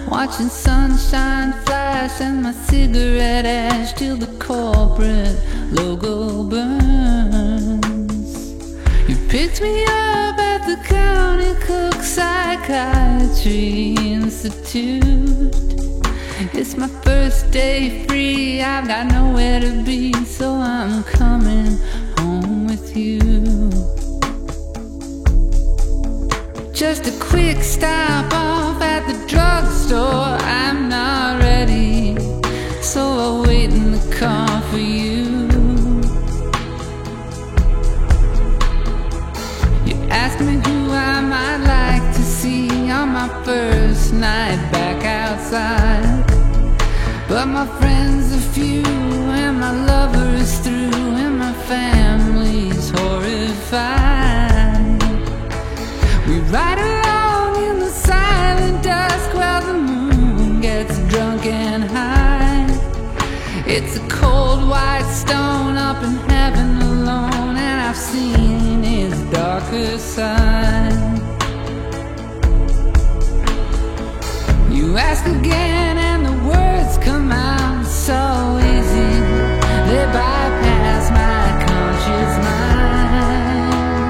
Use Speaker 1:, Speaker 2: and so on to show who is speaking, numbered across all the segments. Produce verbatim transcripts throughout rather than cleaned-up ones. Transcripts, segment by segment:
Speaker 1: watching sunshine flash and my cigarette ash till the corporate logo burns. You picked me up at the County Cook Psychiatry Institute. It's my first day free, I've got nowhere to be, so I'm coming home with you. Just a quick stop off at the drugstore, I'm not ready, so I'll wait in the car for you. You asked me who I might like to see on my first night back outside, but my friends are few and my lover is through and my family's horrified. We ride along in the silent dusk while the moon gets drunk and high. It's a cold white stone up in heaven alone, and I've seen its darker side. You ask again and the words come out so easy, they bypass my conscious mind.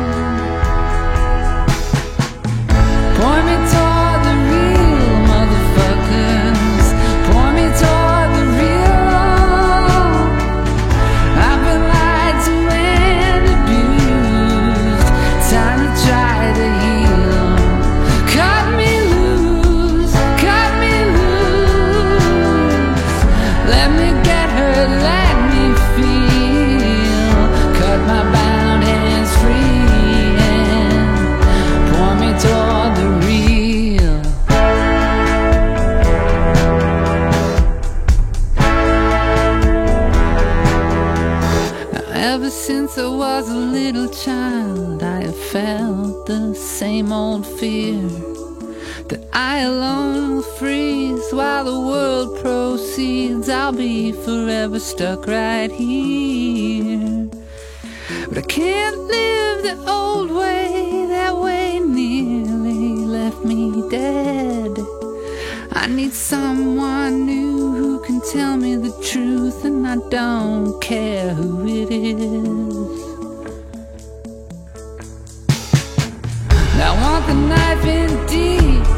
Speaker 1: Point me toward the real motherfuckers, point me toward the real. I've been lied to and abused, time to try to heal. Cut me loose, cut me loose, let me get hurt, let me feel. Cut my bound hands free and point me toward the real. Now ever since I was a little child, I have felt the same old fear that I alone will freeze while the world proceeds. I'll be forever stuck right here. But I can't live the old way, that way nearly left me dead. I need someone new who can tell me the truth, and I don't care who it is. I want the knife in deep